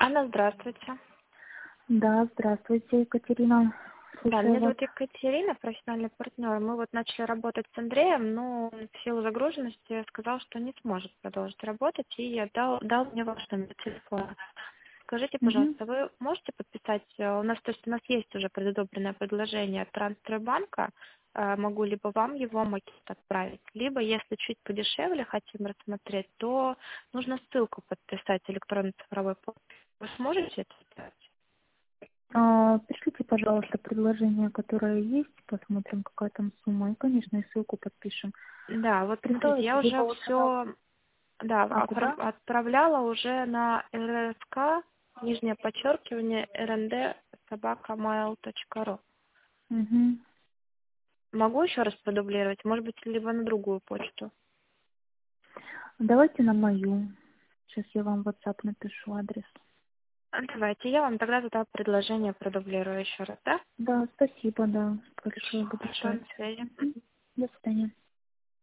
Анна, здравствуйте. Да, здравствуйте, Екатерина. Да, Слушаю меня вас. зовут Екатерина, профессиональный партнер. Мы вот начали работать с Андреем, но в силу загруженности сказал, что не сможет продолжить работать, и дал мне ваш номер телефона. Скажите, Мгм. пожалуйста, вы можете подписать, у нас есть уже предодобренное предложение от Транстройбанка, могу либо вам его макет отправить, либо, если чуть подешевле хотим рассмотреть, то нужно ссылку подписать электронной цифровой подписью. Вы сможете это сделать? Пришлите, пожалуйста, предложение, которое есть, посмотрим, какая там сумма, и, конечно, и ссылку подпишем. Да, вот смотрите, я Присылайте, либо уже вот когда... все, да, куда? отправляла уже на РСК, нижнее подчеркивание, РНД, собакамайл.ру. Угу. Могу еще раз продублировать, может быть, либо на другую почту. Давайте на мою. Сейчас я вам в WhatsApp напишу адрес. Давайте, я вам тогда туда предложение продублирую еще раз, да? Да, спасибо, да. Большое Хорошо, буду хорошо, ждать. на связи. Мгм. До свидания.